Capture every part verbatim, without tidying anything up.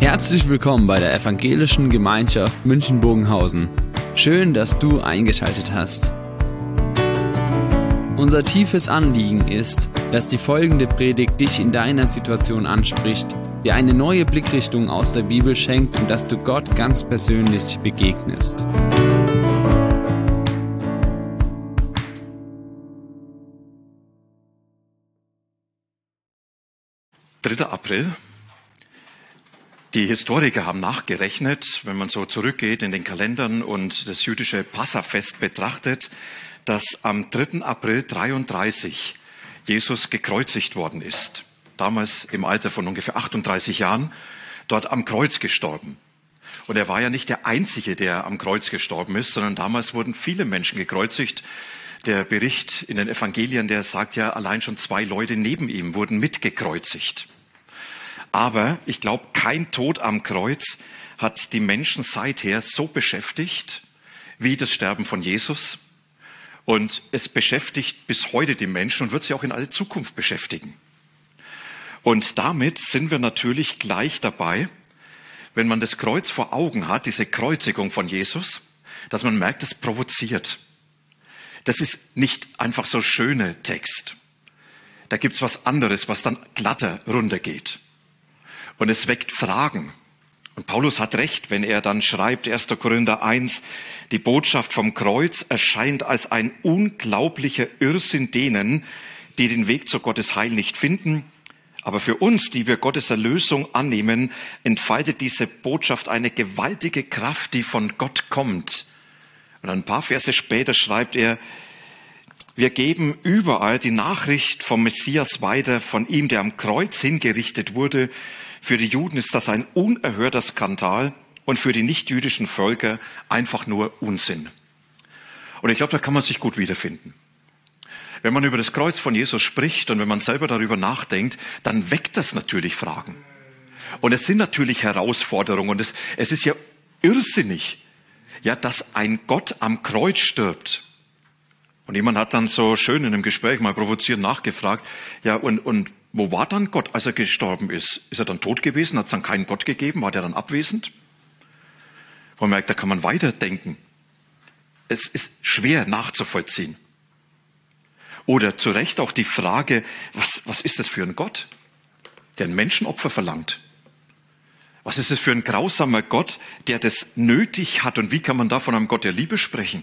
Herzlich willkommen bei der Evangelischen Gemeinschaft München-Bogenhausen. Schön, dass du eingeschaltet hast. Unser tiefes Anliegen ist, dass die folgende Predigt dich in deiner Situation anspricht, dir eine neue Blickrichtung aus der Bibel schenkt und dass du Gott ganz persönlich begegnest. dritter April. Die Historiker haben nachgerechnet, wenn man so zurückgeht in den Kalendern und das jüdische Passafest betrachtet, dass am dritten April dreiunddreißig Jesus gekreuzigt worden ist. Damals im Alter von ungefähr achtunddreißig Jahren, dort am Kreuz gestorben. Und er war ja nicht der Einzige, der am Kreuz gestorben ist, sondern damals wurden viele Menschen gekreuzigt. Der Bericht in den Evangelien, der sagt ja, allein schon zwei Leute neben ihm wurden mitgekreuzigt. Aber ich glaube, kein Tod am Kreuz hat die Menschen seither so beschäftigt wie das Sterben von Jesus. Und es beschäftigt bis heute die Menschen und wird sie auch in alle Zukunft beschäftigen. Und damit sind wir natürlich gleich dabei, wenn man das Kreuz vor Augen hat, diese Kreuzigung von Jesus, dass man merkt, es provoziert. Das ist nicht einfach so schöner Text. Da gibt's was anderes, was dann glatter runtergeht. Und es weckt Fragen. Und Paulus hat recht, wenn er dann schreibt, erster Korinther eins, die Botschaft vom Kreuz erscheint als ein unglaublicher Irrsinn denen, die den Weg zu Gottes Heil nicht finden. Aber für uns, die wir Gottes Erlösung annehmen, entfaltet diese Botschaft eine gewaltige Kraft, die von Gott kommt. Und ein paar Verse später schreibt er, wir geben überall die Nachricht vom Messias weiter, von ihm, der am Kreuz hingerichtet wurde. Für die Juden ist das ein unerhörter Skandal und für die nichtjüdischen Völker einfach nur Unsinn. Und ich glaube, da kann man sich gut wiederfinden. Wenn man über das Kreuz von Jesus spricht und wenn man selber darüber nachdenkt, dann weckt das natürlich Fragen. Und es sind natürlich Herausforderungen und es, es ist ja irrsinnig, ja, dass ein Gott am Kreuz stirbt. Und jemand hat dann so schön in einem Gespräch mal provozierend nachgefragt, ja, und, und wo war dann Gott, als er gestorben ist? Ist er dann tot gewesen? Hat es dann keinen Gott gegeben? War der dann abwesend? Man merkt, da kann man weiterdenken. Es ist schwer nachzuvollziehen. Oder zu Recht auch die Frage, was, was ist das für ein Gott, der ein Menschenopfer verlangt? Was ist das für ein grausamer Gott, der das nötig hat? Und wie kann man da von einem Gott der Liebe sprechen?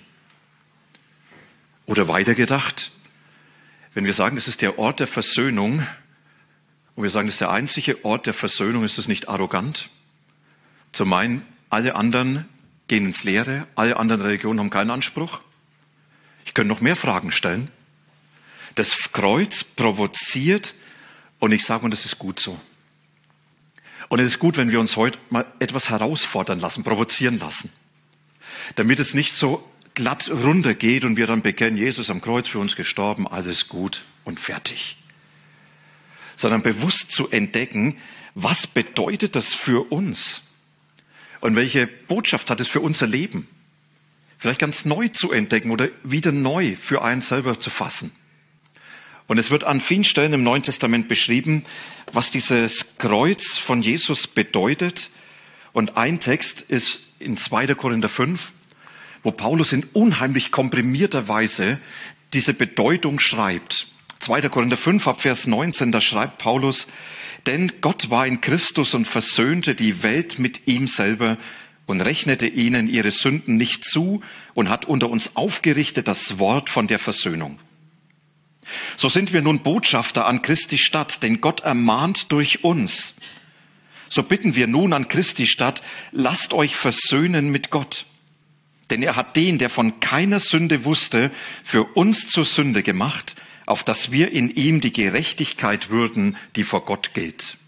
Oder weitergedacht, wenn wir sagen, es ist der Ort der Versöhnung, und wir sagen, es ist der einzige Ort der Versöhnung, ist das nicht arrogant? Zu meinen, alle anderen gehen ins Leere, alle anderen Religionen haben keinen Anspruch? Ich könnte noch mehr Fragen stellen. Das Kreuz provoziert und ich sage, und das ist gut so. Und es ist gut, wenn wir uns heute mal etwas herausfordern lassen, provozieren lassen. Damit es nicht so glatt runtergeht und wir dann bekennen, Jesus am Kreuz für uns gestorben, alles gut und fertig. Sondern bewusst zu entdecken, was bedeutet das für uns? Und welche Botschaft hat es für unser Leben? Vielleicht ganz neu zu entdecken oder wieder neu für einen selber zu fassen. Und es wird an vielen Stellen im Neuen Testament beschrieben, was dieses Kreuz von Jesus bedeutet. Und ein Text ist in zweiter Korinther fünf, wo Paulus in unheimlich komprimierter Weise diese Bedeutung schreibt. zweiter Korinther fünf, ab Vers neunzehn, da schreibt Paulus, denn Gott war in Christus und versöhnte die Welt mit ihm selber und rechnete ihnen ihre Sünden nicht zu und hat unter uns aufgerichtet das Wort von der Versöhnung. So sind wir nun Botschafter an Christi Stadt, denn Gott ermahnt durch uns. So bitten wir nun an Christi Stadt, lasst euch versöhnen mit Gott. Denn er hat den, der von keiner Sünde wusste, für uns zur Sünde gemacht, auf dass wir in ihm die Gerechtigkeit würden, die vor Gott gilt.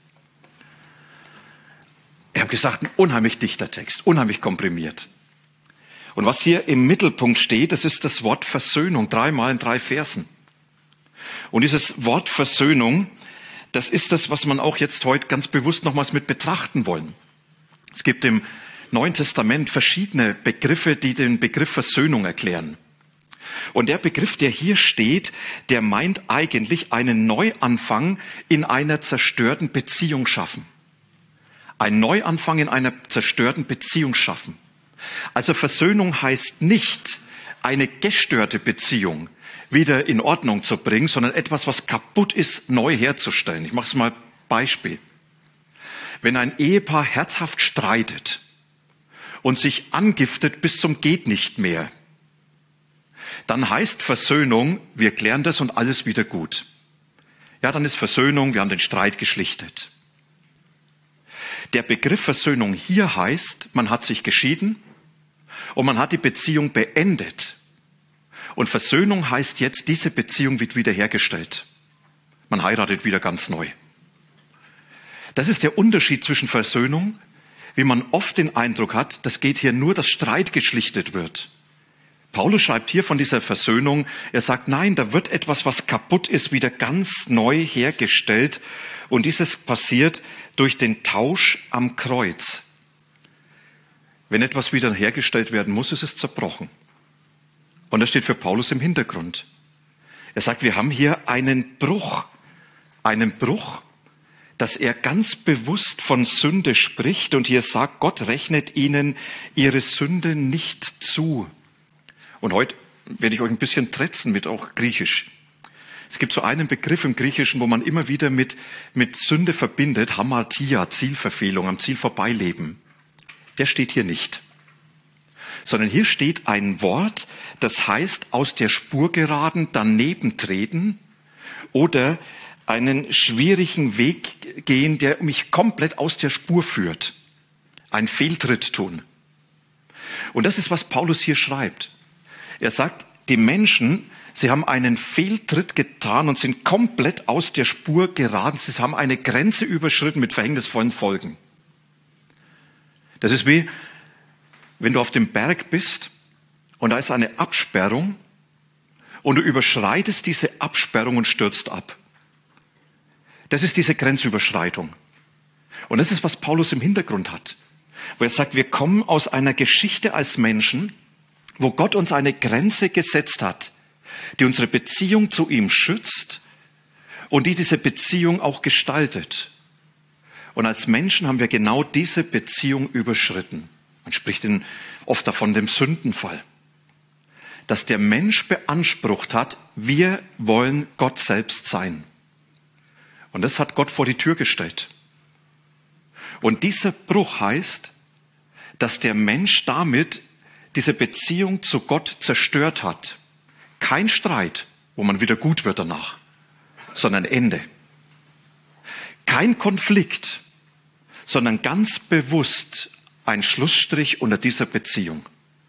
Ich habe gesagt, ein unheimlich dichter Text, unheimlich komprimiert. Und was hier im Mittelpunkt steht, das ist das Wort Versöhnung, dreimal in drei Versen. Und dieses Wort Versöhnung, das ist das, was man auch jetzt heute ganz bewusst nochmals mit betrachten wollen. Es gibt im Neuen Testament verschiedene Begriffe, die den Begriff Versöhnung erklären. Und der Begriff, der hier steht, der meint eigentlich einen Neuanfang in einer zerstörten Beziehung schaffen. Ein Neuanfang in einer zerstörten Beziehung schaffen. Also Versöhnung heißt nicht, eine gestörte Beziehung wieder in Ordnung zu bringen, sondern etwas, was kaputt ist, neu herzustellen. Ich mache es mal Beispiel. Wenn ein Ehepaar herzhaft streitet und sich angiftet bis zum geht nicht mehr, dann heißt Versöhnung, wir klären das und alles wieder gut. Ja, dann ist Versöhnung, wir haben den Streit geschlichtet. Der Begriff Versöhnung hier heißt, man hat sich geschieden und man hat die Beziehung beendet. Und Versöhnung heißt jetzt, diese Beziehung wird wiederhergestellt. Man heiratet wieder ganz neu. Das ist der Unterschied zwischen Versöhnung, wie man oft den Eindruck hat, das geht hier nur, dass Streit geschlichtet wird. Paulus schreibt hier von dieser Versöhnung, er sagt, nein, da wird etwas, was kaputt ist, wieder ganz neu hergestellt. Und dieses passiert durch den Tausch am Kreuz. Wenn etwas wieder hergestellt werden muss, ist es zerbrochen. Und das steht für Paulus im Hintergrund. Er sagt, wir haben hier einen Bruch, einen Bruch, dass er ganz bewusst von Sünde spricht und hier sagt, Gott rechnet ihnen ihre Sünde nicht zu. Und heute werde ich euch ein bisschen tretzen mit auch Griechisch. Es gibt so einen Begriff im Griechischen, wo man immer wieder mit, mit Sünde verbindet, Hamartia, Zielverfehlung, am Ziel vorbeileben. Der steht hier nicht. Sondern hier steht ein Wort, das heißt aus der Spur geraten, daneben treten oder einen schwierigen Weg gehen, der mich komplett aus der Spur führt. Ein Fehltritt tun. Und das ist, was Paulus hier schreibt. Er sagt, die Menschen, sie haben einen Fehltritt getan und sind komplett aus der Spur geraten. Sie haben eine Grenze überschritten mit verhängnisvollen Folgen. Das ist wie, wenn du auf dem Berg bist und da ist eine Absperrung und du überschreitest diese Absperrung und stürzt ab. Das ist diese Grenzüberschreitung. Und das ist, was Paulus im Hintergrund hat. Wo er sagt, wir kommen aus einer Geschichte als Menschen, wo Gott uns eine Grenze gesetzt hat, die unsere Beziehung zu ihm schützt und die diese Beziehung auch gestaltet. Und als Menschen haben wir genau diese Beziehung überschritten. Man spricht in, oft davon dem Sündenfall. Dass der Mensch beansprucht hat, wir wollen Gott selbst sein. Und das hat Gott vor die Tür gestellt. Und dieser Bruch heißt, dass der Mensch damit diese Beziehung zu Gott zerstört hat. Kein Streit, wo man wieder gut wird danach, sondern Ende. Kein Konflikt, sondern ganz bewusst ein Schlussstrich unter dieser Beziehung.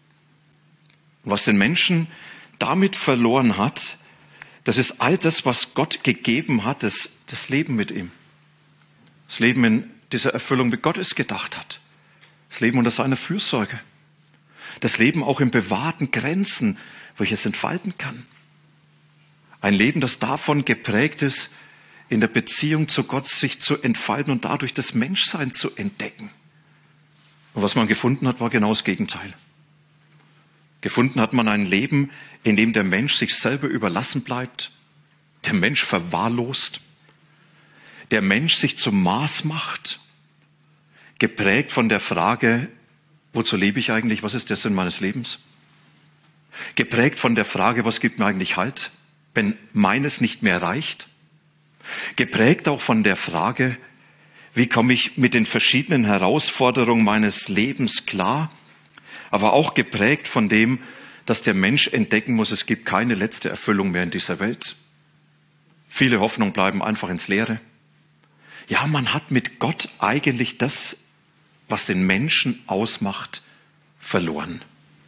Was den Menschen damit verloren hat, das ist all das, was Gott gegeben hat, das, das Leben mit ihm. Das Leben in dieser Erfüllung, wie Gott es gedacht hat. Das Leben unter seiner Fürsorge. Das Leben auch in bewahrten Grenzen, wo ich es entfalten kann. Ein Leben, das davon geprägt ist, in der Beziehung zu Gott sich zu entfalten und dadurch das Menschsein zu entdecken. Und was man gefunden hat, war genau das Gegenteil. Gefunden hat man ein Leben, in dem der Mensch sich selber überlassen bleibt, der Mensch verwahrlost, der Mensch sich zum Maß macht, geprägt von der Frage, wozu lebe ich eigentlich, was ist der Sinn meines Lebens? Geprägt von der Frage, was gibt mir eigentlich Halt, wenn meines nicht mehr reicht? Geprägt auch von der Frage, wie komme ich mit den verschiedenen Herausforderungen meines Lebens klar? Aber auch geprägt von dem, dass der Mensch entdecken muss, es gibt keine letzte Erfüllung mehr in dieser Welt. Viele Hoffnungen bleiben einfach ins Leere. Ja, man hat mit Gott eigentlich das, was den Menschen ausmacht, verloren.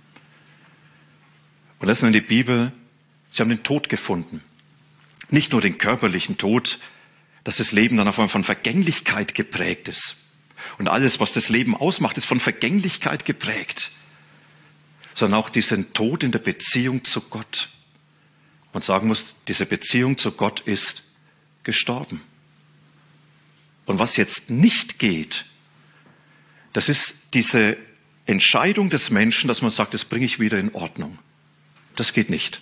Und das nennt die Bibel, sie haben den Tod gefunden. Nicht nur den körperlichen Tod, dass das Leben dann auf einmal von Vergänglichkeit geprägt ist. Und alles, was das Leben ausmacht, ist von Vergänglichkeit geprägt. Sondern auch diesen Tod in der Beziehung zu Gott. Und sagen muss, diese Beziehung zu Gott ist gestorben. Und was jetzt nicht geht, das ist diese Entscheidung des Menschen, dass man sagt, das bringe ich wieder in Ordnung. Das geht nicht.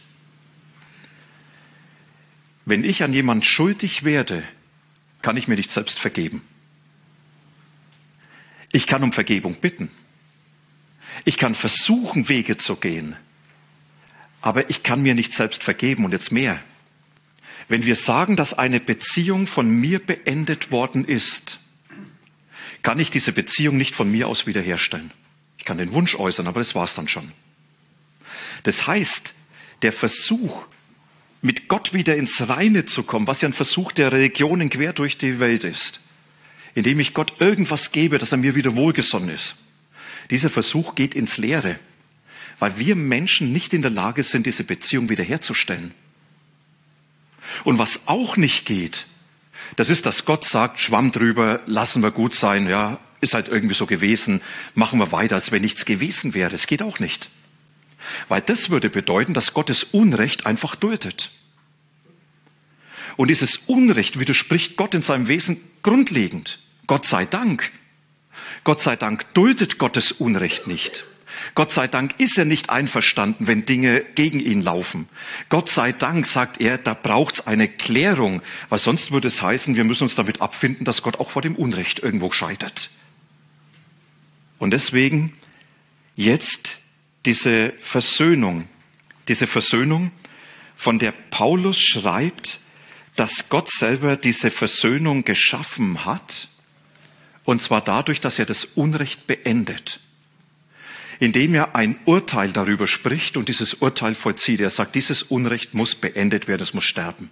Wenn ich an jemand schuldig werde, kann ich mir nicht selbst vergeben. Ich kann um Vergebung bitten. Ich kann versuchen, Wege zu gehen. Aber ich kann mir nicht selbst vergeben. Und jetzt mehr. Wenn wir sagen, dass eine Beziehung von mir beendet worden ist, kann ich diese Beziehung nicht von mir aus wiederherstellen. Ich kann den Wunsch äußern, aber das war's dann schon. Das heißt, der Versuch, mit Gott wieder ins Reine zu kommen, was ja ein Versuch der Religionen quer durch die Welt ist, indem ich Gott irgendwas gebe, dass er mir wieder wohlgesonnen ist. Dieser Versuch geht ins Leere, weil wir Menschen nicht in der Lage sind, diese Beziehung wiederherzustellen. Und was auch nicht geht, das ist, dass Gott sagt, Schwamm drüber, lassen wir gut sein, ja, ist halt irgendwie so gewesen, machen wir weiter, als wenn nichts gewesen wäre. Es geht auch nicht. Weil das würde bedeuten, dass Gottes Unrecht einfach duldet. Und dieses Unrecht widerspricht Gott in seinem Wesen grundlegend. Gott sei Dank. Gott sei Dank duldet Gottes Unrecht nicht. Gott sei Dank ist er nicht einverstanden, wenn Dinge gegen ihn laufen. Gott sei Dank, sagt er, da braucht's eine Klärung, weil sonst würde es heißen, wir müssen uns damit abfinden, dass Gott auch vor dem Unrecht irgendwo scheitert. Und deswegen jetzt diese Versöhnung, diese Versöhnung, von der Paulus schreibt, dass Gott selber diese Versöhnung geschaffen hat, und zwar dadurch, dass er das Unrecht beendet. Indem er ein Urteil darüber spricht und dieses Urteil vollzieht. Er sagt, dieses Unrecht muss beendet werden, es muss sterben.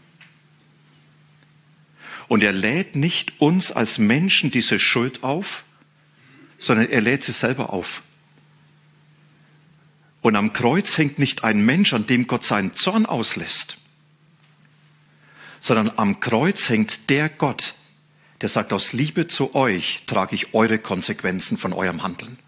Und er lädt nicht uns als Menschen diese Schuld auf, sondern er lädt sie selber auf. Und am Kreuz hängt nicht ein Mensch, an dem Gott seinen Zorn auslässt, sondern am Kreuz hängt der Gott, der sagt, aus Liebe zu euch trage ich eure Konsequenzen von eurem Handeln.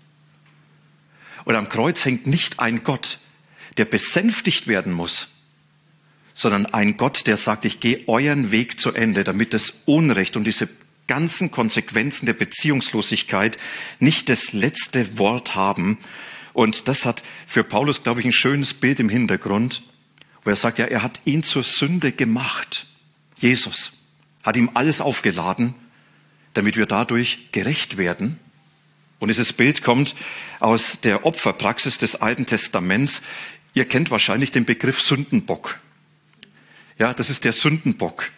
Und am Kreuz hängt nicht ein Gott, der besänftigt werden muss, sondern ein Gott, der sagt, ich gehe euren Weg zu Ende, damit das Unrecht und diese ganzen Konsequenzen der Beziehungslosigkeit nicht das letzte Wort haben. Und das hat für Paulus, glaube ich, ein schönes Bild im Hintergrund, wo er sagt, ja, er hat ihn zur Sünde gemacht. Jesus hat ihm alles aufgeladen, damit wir dadurch gerecht werden. Und dieses Bild kommt aus der Opferpraxis des Alten Testaments. Ihr kennt wahrscheinlich den Begriff Sündenbock. Ja, das ist der Sündenbock.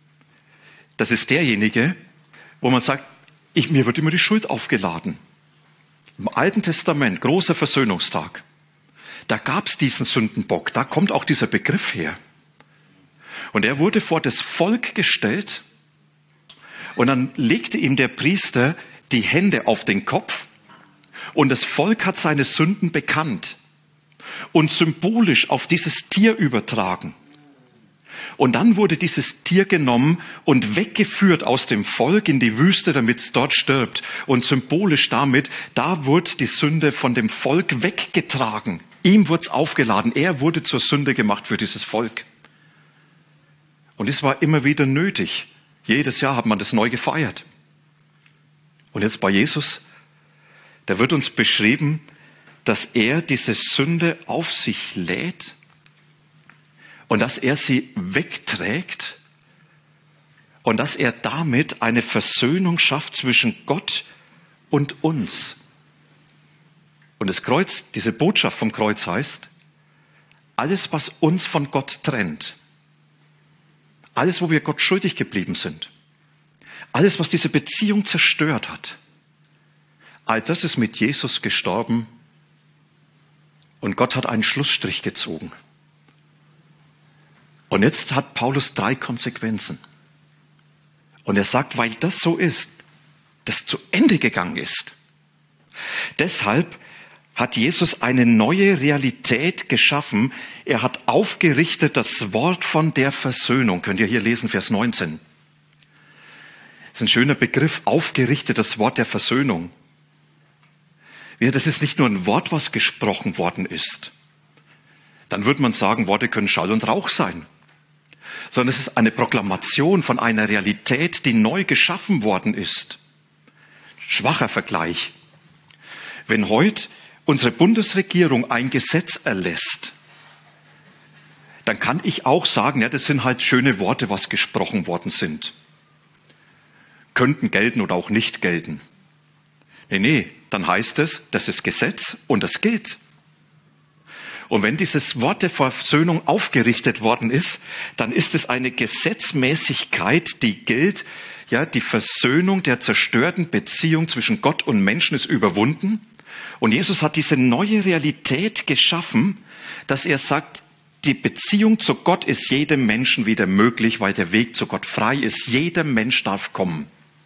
Das ist derjenige, wo man sagt, ich, mir wird immer die Schuld aufgeladen. Im Alten Testament, großer Versöhnungstag, da gab es diesen Sündenbock. Da kommt auch dieser Begriff her. Und er wurde vor das Volk gestellt und dann legte ihm der Priester die Hände auf den Kopf und das Volk hat seine Sünden bekannt und symbolisch auf dieses Tier übertragen. Und dann wurde dieses Tier genommen und weggeführt aus dem Volk in die Wüste, damit es dort stirbt. Und symbolisch damit, da wurde die Sünde von dem Volk weggetragen. Ihm wurde es aufgeladen. Er wurde zur Sünde gemacht für dieses Volk. Und es war immer wieder nötig. Jedes Jahr hat man das neu gefeiert. Und jetzt bei Jesus, da wird uns beschrieben, dass er diese Sünde auf sich lädt und dass er sie wegträgt und dass er damit eine Versöhnung schafft zwischen Gott und uns. Und das Kreuz, diese Botschaft vom Kreuz heißt, alles, was uns von Gott trennt, alles, wo wir Gott schuldig geblieben sind, alles, was diese Beziehung zerstört hat, all das ist mit Jesus gestorben und Gott hat einen Schlussstrich gezogen. Und jetzt hat Paulus drei Konsequenzen. Und er sagt, weil das so ist, das zu Ende gegangen ist, deshalb hat Jesus eine neue Realität geschaffen. Er hat aufgerichtet das Wort von der Versöhnung. Könnt ihr hier lesen, Vers neunzehn. Das ist ein schöner Begriff, aufgerichtet das Wort der Versöhnung. Das ist nicht nur ein Wort, was gesprochen worden ist. Dann würde man sagen, Worte können Schall und Rauch sein. Sondern es ist eine Proklamation von einer Realität, die neu geschaffen worden ist. Schwacher Vergleich. Wenn heute unsere Bundesregierung ein Gesetz erlässt, dann kann ich auch sagen, ja, das sind halt schöne Worte, was gesprochen worden sind. Könnten gelten oder auch nicht gelten. Nee, nee, dann heißt es, das ist Gesetz und das gilt. Und wenn dieses Wort der Versöhnung aufgerichtet worden ist, dann ist es eine Gesetzmäßigkeit, die gilt. Ja, die Versöhnung der zerstörten Beziehung zwischen Gott und Menschen ist überwunden. Und Jesus hat diese neue Realität geschaffen, dass er sagt, die Beziehung zu Gott ist jedem Menschen wieder möglich, weil der Weg zu Gott frei ist. Jeder Mensch darf kommen.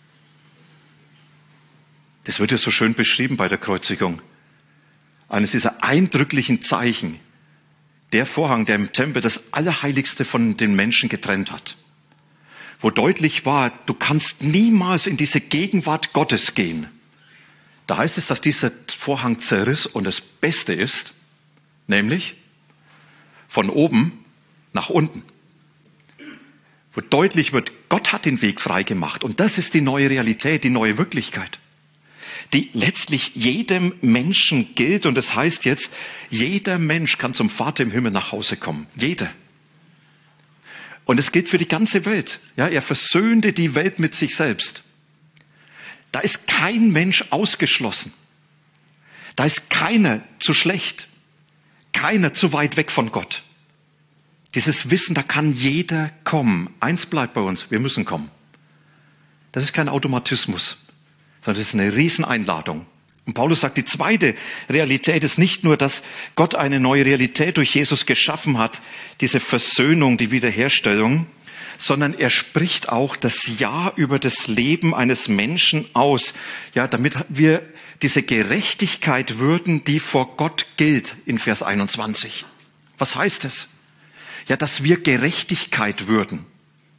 Das wird ja so schön beschrieben bei der Kreuzigung. Eines dieser eindrücklichen Zeichen. Der Vorhang, der im Tempel das Allerheiligste von den Menschen getrennt hat. Wo deutlich war, du kannst niemals in diese Gegenwart Gottes gehen. Da heißt es, dass dieser Vorhang zerriss und das Beste ist, nämlich von oben nach unten. Wo deutlich wird, Gott hat den Weg frei gemacht und das ist die neue Realität, die neue Wirklichkeit, die letztlich jedem Menschen gilt. Und das heißt jetzt, jeder Mensch kann zum Vater im Himmel nach Hause kommen. Jeder. Und es gilt für die ganze Welt. Ja, er versöhnte die Welt mit sich selbst. Da ist kein Mensch ausgeschlossen. Da ist keiner zu schlecht. Keiner zu weit weg von Gott. Dieses Wissen, da kann jeder kommen. Eins bleibt bei uns, wir müssen kommen. Das ist kein Automatismus, sondern das ist eine Rieseneinladung. Und Paulus sagt, die zweite Realität ist nicht nur, dass Gott eine neue Realität durch Jesus geschaffen hat, diese Versöhnung, die Wiederherstellung, sondern er spricht auch das Ja über das Leben eines Menschen aus, ja, damit wir diese Gerechtigkeit würden, die vor Gott gilt, in Vers einundzwanzig. Was heißt es? Ja, dass wir Gerechtigkeit würden.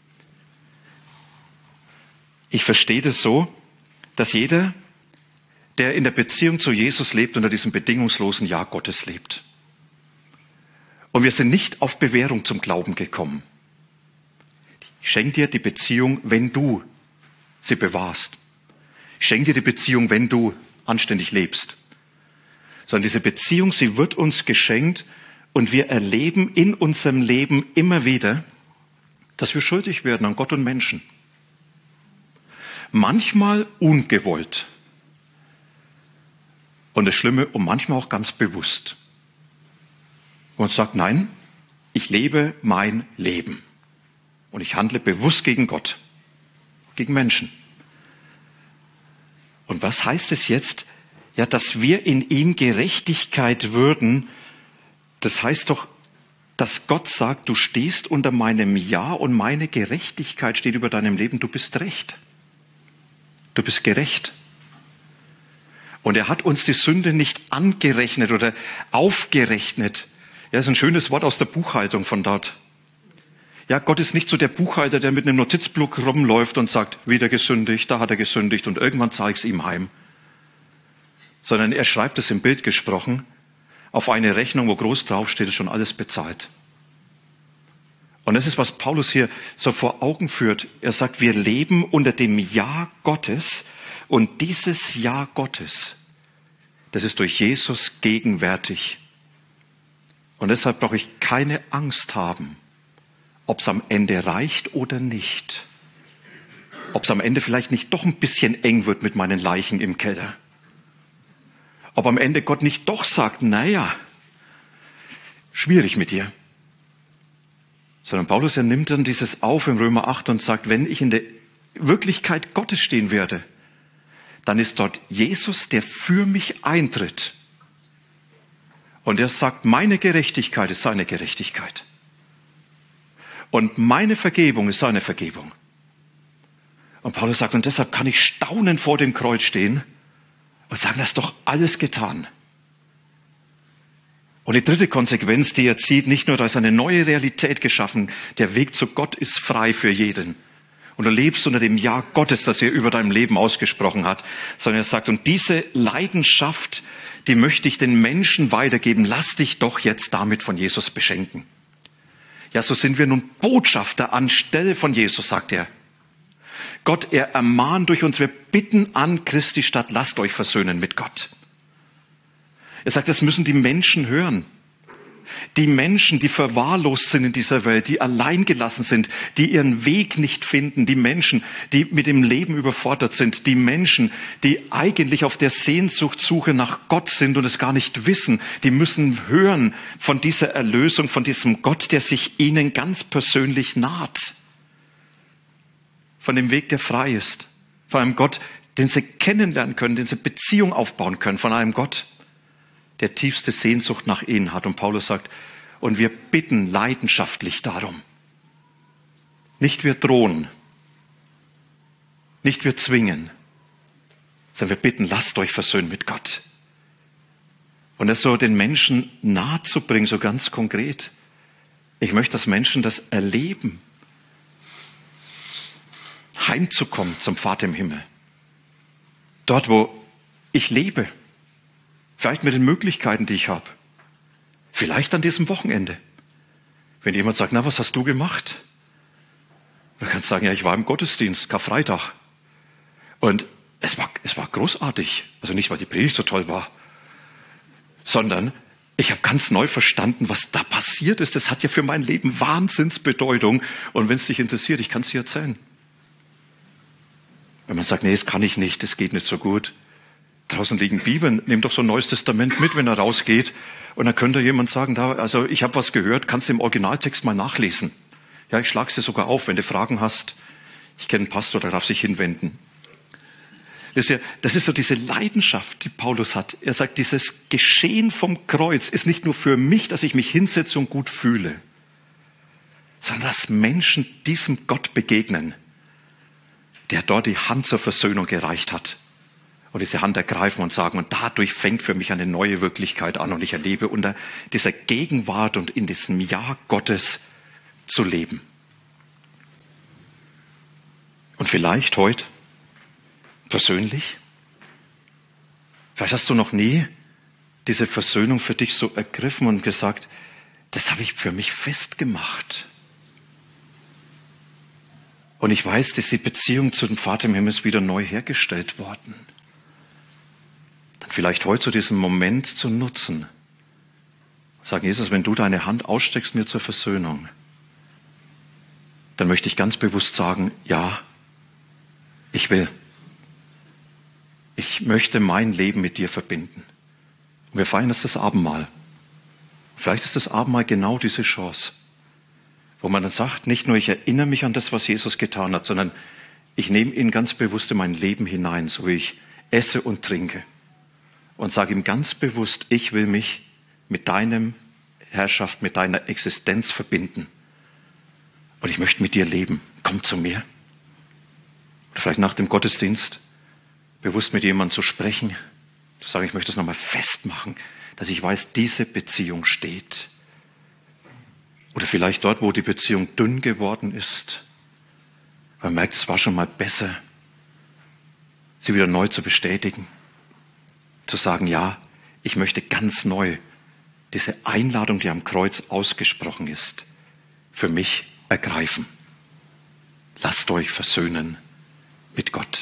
Ich verstehe das so, dass jeder, der in der Beziehung zu Jesus lebt, unter diesem bedingungslosen Ja Gottes lebt. Und wir sind nicht auf Bewährung zum Glauben gekommen. Ich schenke dir die Beziehung, wenn du sie bewahrst. Ich schenke dir die Beziehung, wenn du anständig lebst. Sondern diese Beziehung, sie wird uns geschenkt und wir erleben in unserem Leben immer wieder, dass wir schuldig werden an Gott und Menschen. Manchmal ungewollt. Und das Schlimme, und manchmal auch ganz bewusst. Und sagt, nein, ich lebe mein Leben. Und ich handle bewusst gegen Gott, gegen Menschen. Und was heißt es jetzt? Ja, dass wir in ihm Gerechtigkeit würden. Das heißt doch, dass Gott sagt, du stehst unter meinem Ja und meine Gerechtigkeit steht über deinem Leben. Du bist recht. Du bist gerecht. Und er hat uns die Sünde nicht angerechnet oder aufgerechnet. Ja, das ist ein schönes Wort aus der Buchhaltung von dort. Ja, Gott ist nicht so der Buchhalter, der mit einem Notizblock rumläuft und sagt, wieder gesündigt, da hat er gesündigt und irgendwann zahle ich es ihm heim. Sondern er schreibt es im Bild gesprochen auf eine Rechnung, wo groß draufsteht, ist schon alles bezahlt. Und das ist, was Paulus hier so vor Augen führt. Er sagt, wir leben unter dem Ja Gottes und dieses Ja Gottes, das ist durch Jesus gegenwärtig. Und deshalb brauche ich keine Angst haben, ob es am Ende reicht oder nicht. Ob es am Ende vielleicht nicht doch ein bisschen eng wird mit meinen Leichen im Keller. Ob am Ende Gott nicht doch sagt, naja, schwierig mit dir. Sondern Paulus, er nimmt dann dieses auf im Römer acht und sagt, wenn ich in der Wirklichkeit Gottes stehen werde, dann ist dort Jesus, der für mich eintritt. Und er sagt, meine Gerechtigkeit ist seine Gerechtigkeit. Und meine Vergebung ist seine Vergebung. Und Paulus sagt, und deshalb kann ich staunend vor dem Kreuz stehen und sagen, das ist doch alles getan. Und die dritte Konsequenz, die er zieht, nicht nur, da ist eine neue Realität geschaffen, der Weg zu Gott ist frei für jeden. Und du lebst unter dem Ja Gottes, das er über deinem Leben ausgesprochen hat, sondern er sagt, und diese Leidenschaft, die möchte ich den Menschen weitergeben, lass dich doch jetzt damit von Jesus beschenken. Ja, so sind wir nun Botschafter anstelle von Jesus, sagt er. Gott, er ermahnt durch uns, wir bitten an Christi Stadt, lasst euch versöhnen mit Gott. Er sagt, das müssen die Menschen hören. Die Menschen, die verwahrlost sind in dieser Welt, die alleingelassen sind, die ihren Weg nicht finden, die Menschen, die mit dem Leben überfordert sind, die Menschen, die eigentlich auf der Sehnsuchtssuche nach Gott sind und es gar nicht wissen, die müssen hören von dieser Erlösung, von diesem Gott, der sich ihnen ganz persönlich naht. Von dem Weg, der frei ist. Von einem Gott, den sie kennenlernen können, den sie Beziehung aufbauen können, von einem Gott, der tiefste Sehnsucht nach ihnen hat. Und Paulus sagt, und wir bitten leidenschaftlich darum. Nicht wir drohen, nicht wir zwingen, sondern wir bitten, lasst euch versöhnen mit Gott. Und das so den Menschen nahe zu bringen, so ganz konkret. Ich möchte, dass Menschen das erleben, heimzukommen zum Vater im Himmel. Dort, wo ich lebe. Vielleicht mit den Möglichkeiten, die ich habe. Vielleicht an diesem Wochenende. Wenn jemand sagt, na, was hast du gemacht? Man kann sagen, ja, ich war im Gottesdienst, Karfreitag. Und es war, es war großartig. Also nicht, weil die Predigt so toll war, sondern ich habe ganz neu verstanden, was da passiert ist. Das hat ja für mein Leben Wahnsinnsbedeutung. Und wenn es dich interessiert, ich kann es dir erzählen. Wenn man sagt, nee, das kann ich nicht, das geht nicht so gut. Draußen liegen Bibeln, nehmt doch so ein Neues Testament mit, wenn er rausgeht. Und dann könnte jemand sagen, da, also ich habe was gehört, kannst du im Originaltext mal nachlesen. Ja, ich schlage es dir sogar auf, wenn du Fragen hast. Ich kenne einen Pastor, der darf sich hinwenden. Das ist, ja, das ist so diese Leidenschaft, die Paulus hat. Er sagt, dieses Geschehen vom Kreuz ist nicht nur für mich, dass ich mich hinsetze und gut fühle, sondern dass Menschen diesem Gott begegnen, der dort die Hand zur Versöhnung gereicht hat. Und diese Hand ergreifen und sagen, und dadurch fängt für mich eine neue Wirklichkeit an und ich erlebe unter dieser Gegenwart und in diesem Ja Gottes zu leben. Und vielleicht heute persönlich, vielleicht hast du noch nie diese Versöhnung für dich so ergriffen und gesagt, das habe ich für mich festgemacht. Und ich weiß, dass die Beziehung zu dem Vater im Himmel ist wieder neu hergestellt worden. Dann vielleicht heute zu diesem Moment zu nutzen. Sag Jesus, wenn du deine Hand ausstreckst mir zur Versöhnung, dann möchte ich ganz bewusst sagen, ja, ich will. Ich möchte mein Leben mit dir verbinden. Und wir feiern jetzt das Abendmahl. Vielleicht ist das Abendmahl genau diese Chance, wo man dann sagt, nicht nur ich erinnere mich an das, was Jesus getan hat, sondern ich nehme ihn ganz bewusst in mein Leben hinein, so wie ich esse und trinke. Und sage ihm ganz bewusst, ich will mich mit deinem Herrschaft, mit deiner Existenz verbinden. Und ich möchte mit dir leben. Komm zu mir. Oder vielleicht nach dem Gottesdienst bewusst mit jemandem zu sprechen. Zu sagen, ich möchte das nochmal festmachen, dass ich weiß, diese Beziehung steht. Oder vielleicht dort, wo die Beziehung dünn geworden ist. Man merkt, es war schon mal besser, sie wieder neu zu bestätigen. Zu sagen, ja, ich möchte ganz neu diese Einladung, die am Kreuz ausgesprochen ist, für mich ergreifen. Lasst euch versöhnen mit Gott.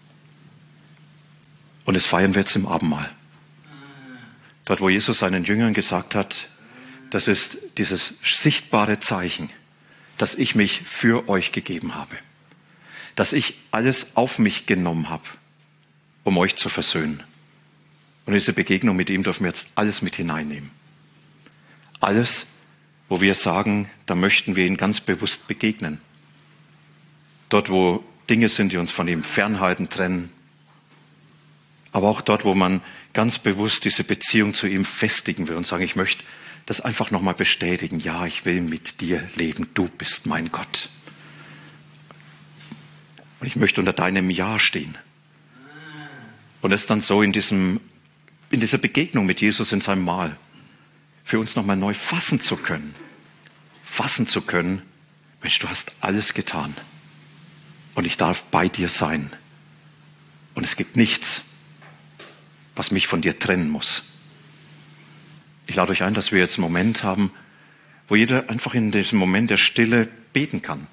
Und das feiern wir jetzt im Abendmahl. Dort, wo Jesus seinen Jüngern gesagt hat, das ist dieses sichtbare Zeichen, dass ich mich für euch gegeben habe. Dass ich alles auf mich genommen habe, um euch zu versöhnen. Und diese Begegnung mit ihm dürfen wir jetzt alles mit hineinnehmen. Alles, wo wir sagen, da möchten wir ihn ganz bewusst begegnen. Dort, wo Dinge sind, die uns von ihm fernhalten, trennen. Aber auch dort, wo man ganz bewusst diese Beziehung zu ihm festigen will und sagen, ich möchte das einfach nochmal bestätigen. Ja, ich will mit dir leben. Du bist mein Gott. Und ich möchte unter deinem Ja stehen. Und es dann so in diesem in dieser Begegnung mit Jesus in seinem Mahl für uns nochmal neu fassen zu können. Fassen zu können, Mensch, du hast alles getan und ich darf bei dir sein. Und es gibt nichts, was mich von dir trennen muss. Ich lade euch ein, dass wir jetzt einen Moment haben, wo jeder einfach in diesem Moment der Stille beten kann.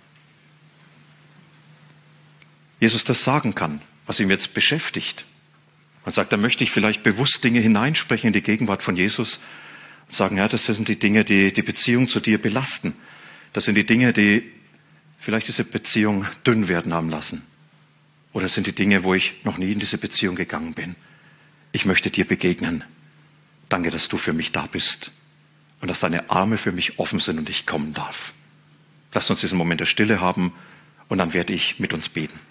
Jesus das sagen kann, was ihn jetzt beschäftigt. Man sagt, da möchte ich vielleicht bewusst Dinge hineinsprechen in die Gegenwart von Jesus. sagen, ja, das sind die Dinge, die die Beziehung zu dir belasten. Das sind die Dinge, die vielleicht diese Beziehung dünn werden haben lassen. Oder es sind die Dinge, wo ich noch nie in diese Beziehung gegangen bin. Ich möchte dir begegnen. Danke, dass du für mich da bist und dass deine Arme für mich offen sind und ich kommen darf. Lass uns diesen Moment der Stille haben und dann werde ich mit uns beten.